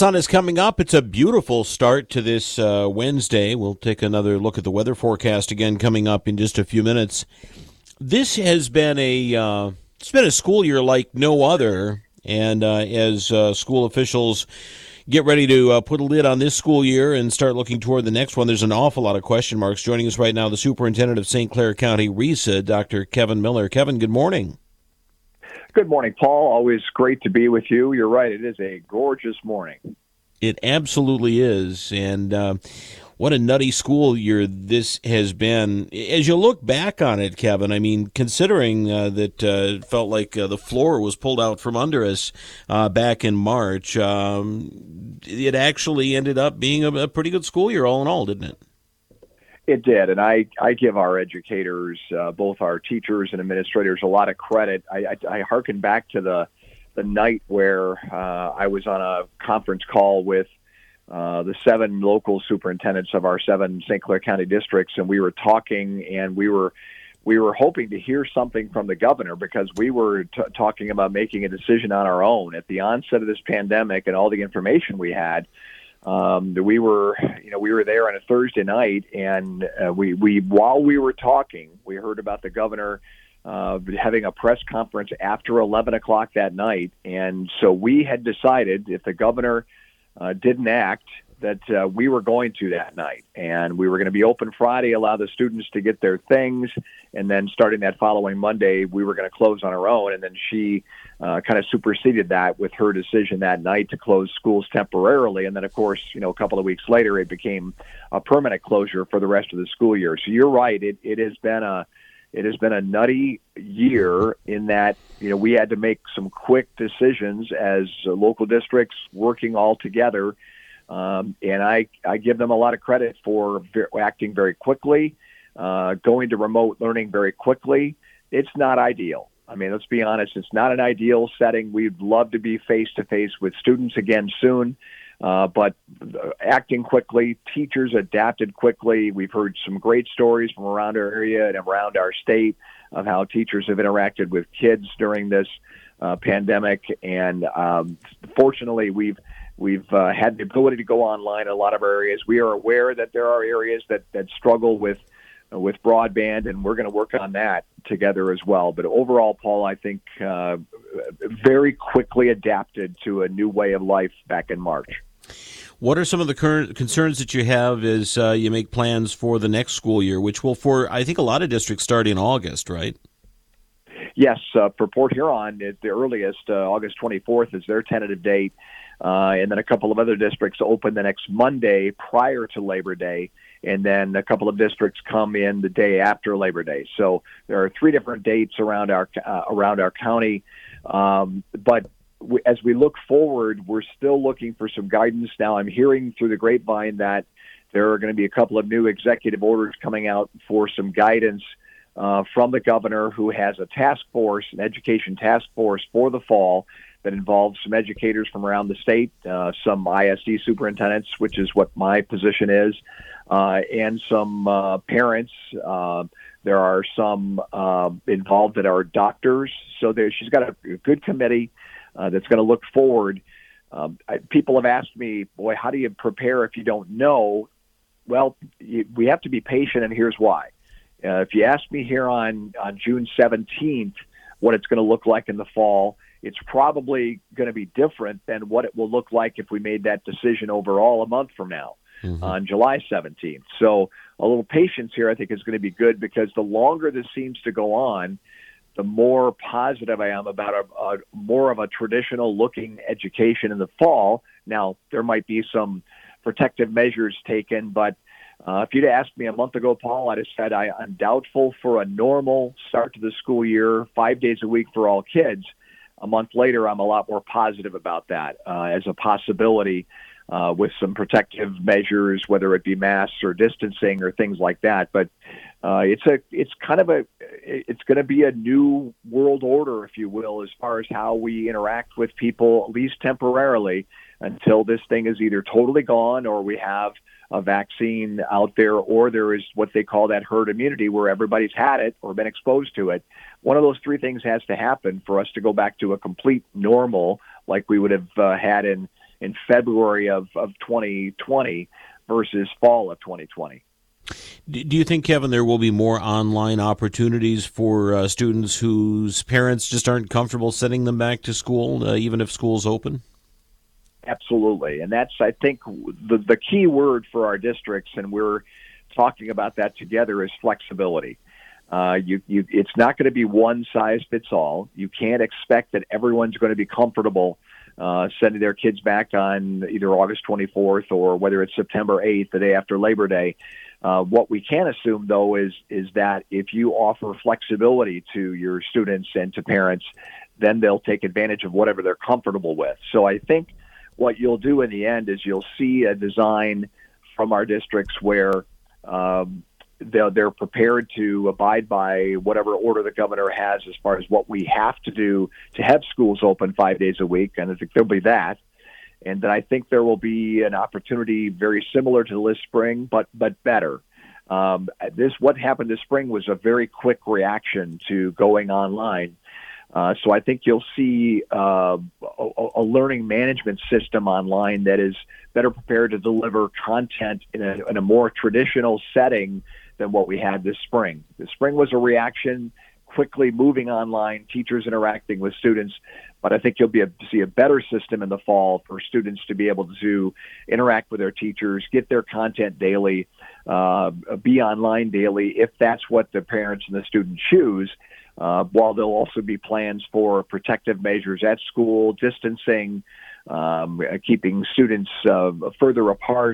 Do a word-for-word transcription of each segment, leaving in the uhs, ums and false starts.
Sun is coming up. It's a beautiful start to this uh, Wednesday. We'll take another look at the weather forecast again coming up in just a few minutes. This has been a uh, it's been a school year like no other, and uh, as uh, school officials get ready to uh, put a lid on this school year and start looking toward the next one, there's an awful lot of question marks. Joining us right now, the superintendent of Saint Clair County, R I S A, Doctor Kevin Miller. Kevin, good morning. Good morning, Paul. Always great to be with you. You're right. It is a gorgeous morning. It absolutely is. And uh, what a nutty school year this has been. As you look back on it, Kevin, I mean, considering uh, that uh, it felt like uh, the floor was pulled out from under us uh, back in March, um, it actually ended up being a, a pretty good school year all in all, didn't it? It did, and I, I give our educators, uh, both our teachers and administrators, a lot of credit. I, I, I hearken back to the the night where uh, I was on a conference call with uh, the seven local superintendents of our seven Saint Clair County districts, and we were talking, and we were we were hoping to hear something from the governor because we were t- talking about making a decision on our own at the onset of this pandemic and all the information we had. Um, we were, you know, we were there on a Thursday night, and uh, we, we, while we were talking, we heard about the governor uh, having a press conference after eleven o'clock that night, and so we had decided if the governor uh, didn't act, that uh, we were going to that night, and we were going to be open Friday, allow the students to get their things, and then starting that following Monday, we were going to close on our own, and then she uh, kind of superseded that with her decision that night to close schools temporarily, and then, of course, you know, a couple of weeks later, it became a permanent closure for the rest of the school year. So you're right, it, it has been a it has been a nutty year in that, you know, we had to make some quick decisions as uh, local districts working all together. Um, and I, I give them a lot of credit for ver- acting very quickly, uh, going to remote learning very quickly. It's not ideal. I mean, let's be honest, it's not an ideal setting. We'd love to be face-to-face with students again soon, uh, but acting quickly, teachers adapted quickly. We've heard some great stories from around our area and around our state of how teachers have interacted with kids during this uh, pandemic. And um, fortunately, we've We've uh, had the ability to go online in a lot of our areas. We are aware that there are areas that, that struggle with uh, with broadband, and we're going to work on that together as well. But overall, Paul, I think uh, very quickly adapted to a new way of life back in March. What are some of the current concerns that you have as uh, you make plans for the next school year, which will, for I think a lot of districts, start in August, right? Yes, uh, for Port Huron, at the earliest, uh, August twenty-fourth is their tentative date. Uh, and then a couple of other districts open the next Monday prior to Labor Day, and then a couple of districts come in the day after Labor Day. So there are three different dates around our uh, around our county. Um, but w- as we look forward, we're still looking for some guidance. Now, I'm hearing through the grapevine that there are going to be a couple of new executive orders coming out for some guidance uh, from the governor, who has a task force, an education task force for the fall, that involves some educators from around the state, uh, some I S D superintendents, which is what my position is, uh, and some uh, parents. Uh, there are some uh, involved that are doctors. So there, she's got a, a good committee uh, that's going to look forward. Um, I, people have asked me, boy, how do you prepare if you don't know? Well, you, we have to be patient, and here's why. Uh, if you ask me here on, on June seventeenth what it's going to look like in the fall, it's probably going to be different than what it will look like if we made that decision overall a month from now, mm-hmm. on July seventeenth. So a little patience here, I think, is going to be good, because the longer this seems to go on, the more positive I am about a, a more of a traditional looking education in the fall. Now, there might be some protective measures taken, but uh, if you'd asked me a month ago, Paul, I'd have said I, I'm doubtful for a normal start to the school year, five days a week for all kids. A month later, I'm a lot more positive about that uh, as a possibility uh, with some protective measures, whether it be masks or distancing or things like that. But uh, it's a it's kind of a it's going to be a new world order, if you will, as far as how we interact with people, at least temporarily, until this thing is either totally gone or we have a vaccine out there, or there is what they call that herd immunity, where everybody's had it or been exposed to it. One of those three things has to happen for us to go back to a complete normal like we would have uh, had in, in February of, of twenty twenty versus fall of twenty twenty. Do you think, Kevin, there will be more online opportunities for uh, students whose parents just aren't comfortable sending them back to school, uh, even if school's open? Absolutely. And that's, I think, the, the key word for our districts, and we're talking about that together, is flexibility. Uh, you, you, it's not going to be one size fits all. You can't expect that everyone's going to be comfortable uh, sending their kids back on either August twenty-fourth or whether it's September eighth, the day after Labor Day. Uh, what we can assume, though, is is that if you offer flexibility to your students and to parents, then they'll take advantage of whatever they're comfortable with. So I think what you'll do in the end is you'll see a design from our districts where um, they're, they're prepared to abide by whatever order the governor has as far as what we have to do to have schools open five days a week, and I think there'll be that. And then I think there will be an opportunity very similar to this spring, but but better. Um, this what happened this spring was a very quick reaction to going online. Uh, so I think you'll see uh, a, a learning management system online that is better prepared to deliver content in a, in a more traditional setting than what we had this spring. The spring was a reaction, quickly moving online, teachers interacting with students. But I think you'll be able to see a better system in the fall for students to be able to interact with their teachers, get their content daily, uh, be online daily, if that's what the parents and the students choose, uh, while there'll also be plans for protective measures at school, distancing, um, keeping students uh, further apart,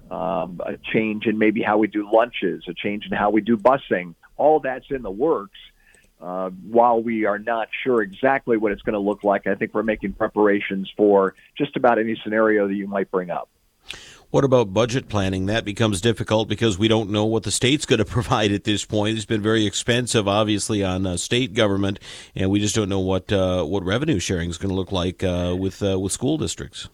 um, a change in maybe how we do lunches, a change in how we do busing. All that's in the works. Uh, while we are not sure exactly what it's going to look like, I think we're making preparations for just about any scenario that you might bring up. What about budget planning? That becomes difficult because we don't know what the state's going to provide at this point. It's been very expensive, obviously, on uh, state government, and we just don't know what uh, what revenue sharing is going to look like uh, with uh, with school districts.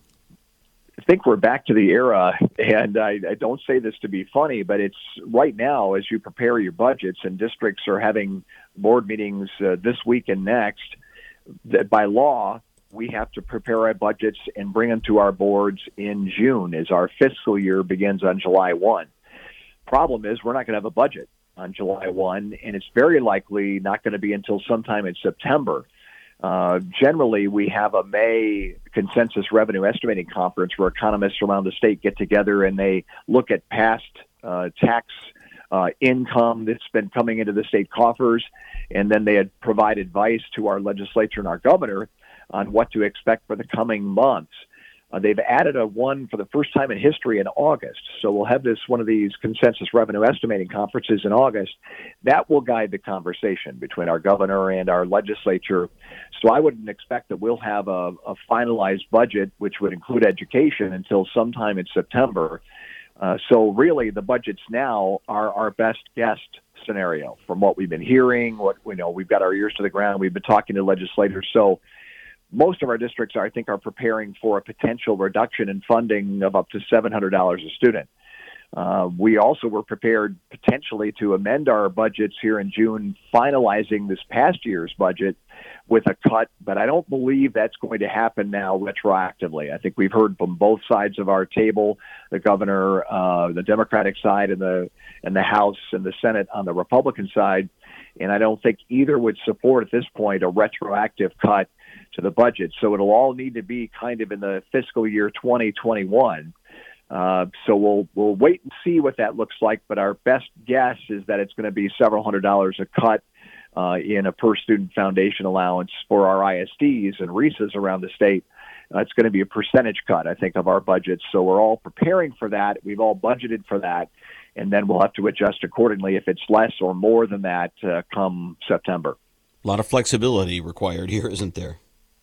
I think we're back to the era, and I, I don't say this to be funny, but it's right now as you prepare your budgets, and districts are having board meetings uh, this week and next, that by law, we have to prepare our budgets and bring them to our boards in June as our fiscal year begins on July first. Problem is we're not going to have a budget on July first, and it's very likely not going to be until sometime in September. Uh, generally, we have a May consensus revenue estimating conference where economists around the state get together and they look at past uh, tax uh, income that's been coming into the state coffers, and then they had provide advice to our legislature and our governor on what to expect for the coming months. Uh, they've added a one for the first time in history in August. So we'll have this one of these consensus revenue estimating conferences in August. That will guide the conversation between our governor and our legislature. So I wouldn't expect that we'll have a, a finalized budget, which would include education, until sometime in September. Uh, so really the budgets now are our best guess scenario from what we've been hearing, what we know. We've got our ears to the ground. We've been talking to legislators. So most of our districts, I think, are preparing for a potential reduction in funding of up to seven hundred dollars a student. Uh, we also were prepared potentially to amend our budgets here in June, finalizing this past year's budget with a cut, but I don't believe that's going to happen now retroactively. I think we've heard from both sides of our table, the governor, uh, the Democratic side, and the and the House and the Senate on the Republican side, and I don't think either would support at this point a retroactive cut to the budget. So it'll all need to be kind of in the fiscal year twenty twenty-one. Uh, so we'll we'll wait and see what that looks like. But our best guess is that it's going to be several hundred dollars a cut uh, in a per student foundation allowance for our I S Ds and R I S As around the state. Uh, it's going to be a percentage cut, I think, of our budget. So we're all preparing for that. We've all budgeted for that. And then we'll have to adjust accordingly if it's less or more than that uh, come September. A lot of flexibility required here, isn't there?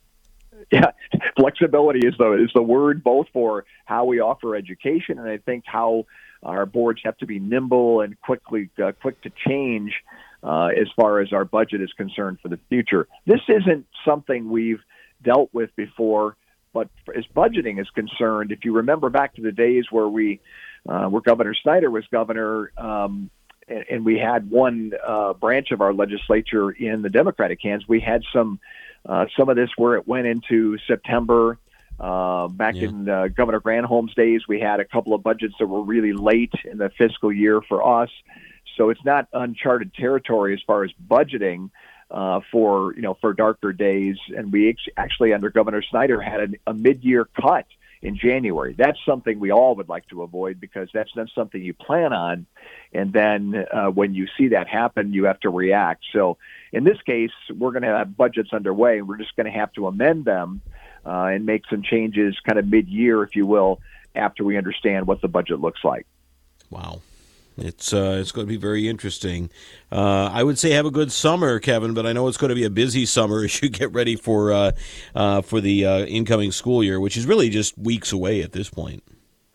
Yeah, flexibility is the is the word both for how we offer education, and I think how our boards have to be nimble and quickly uh, quick to change uh, as far as our budget is concerned for the future. This isn't something we've dealt with before, but as budgeting is concerned, if you remember back to the days where we, uh, where Governor Snyder was governor, um, and, and we had one uh, branch of our legislature in the Democratic hands, we had some. Uh, some of this where it went into September, Uh, back Yeah. in uh, Governor Granholm's days, we had a couple of budgets that were really late in the fiscal year for us. So it's not uncharted territory as far as budgeting uh, for, you know, for darker days. And we actually, under Governor Snyder, had a, a mid-year cut in January. That's something we all would like to avoid, because that's not something you plan on. And then uh, when you see that happen, you have to react. So in this case, we're going to have budgets underway, and we're just going to have to amend them uh, and make some changes kind of mid-year, if you will, after we understand what the budget looks like. Wow. It's uh, it's going to be very interesting. Uh, I would say have a good summer, Kevin, but I know it's going to be a busy summer as you get ready for uh, uh, for the uh, incoming school year, which is really just weeks away at this point.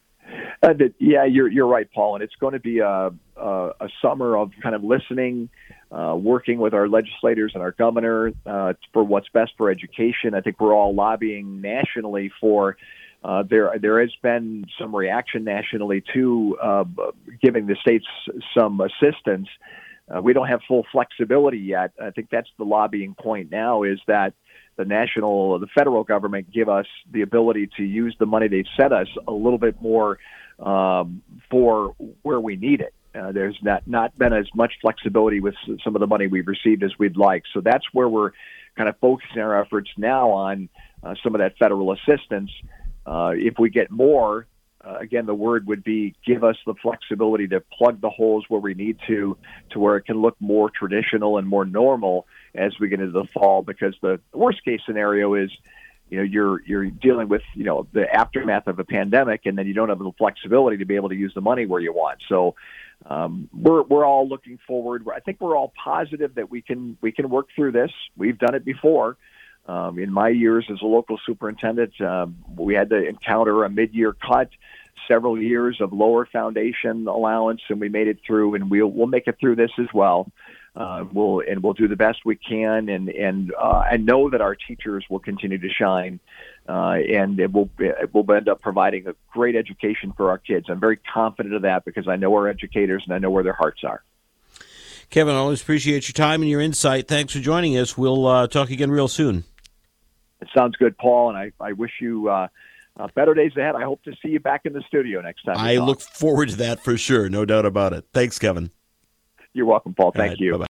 Uh, the, yeah, you're you're right, Paul, and it's going to be a a, a summer of kind of listening, uh, working with our legislators and our governor uh, for what's best for education. I think we're all lobbying nationally for. Uh, there, there has been some reaction nationally to uh, giving the states some assistance. Uh, we don't have full flexibility yet. I think that's the lobbying point now, is that the national, the federal government give us the ability to use the money they've sent us a little bit more um, for where we need it. Uh, there's not, not been as much flexibility with some of the money we've received as we'd like. So that's where we're kind of focusing our efforts now on uh, some of that federal assistance. Uh, if we get more, uh, again, the word would be give us the flexibility to plug the holes where we need to, to where it can look more traditional and more normal as we get into the fall. Because the worst case scenario is, you know, you're you're dealing with, you know, the aftermath of a pandemic, and then you don't have the flexibility to be able to use the money where you want. So um, we're we're all looking forward. I think we're all positive that we can we can work through this. We've done it before. Um, in my years as a local superintendent, um, we had to encounter a mid-year cut, several years of lower foundation allowance, and we made it through, and we'll we'll make it through this as well. Uh, we'll and we'll do the best we can, and and uh, I know that our teachers will continue to shine, uh, and it will it will end up providing a great education for our kids. I'm very confident of that, because I know our educators and I know where their hearts are. Kevin, I always appreciate your time and your insight. Thanks for joining us. We'll uh, talk again real soon. It sounds good, Paul, and I, I wish you uh, uh, better days ahead. I hope to see you back in the studio next time. I look forward to that for sure, no doubt about it. Thanks, Kevin. You're welcome, Paul. Thank right, you. bye-bye.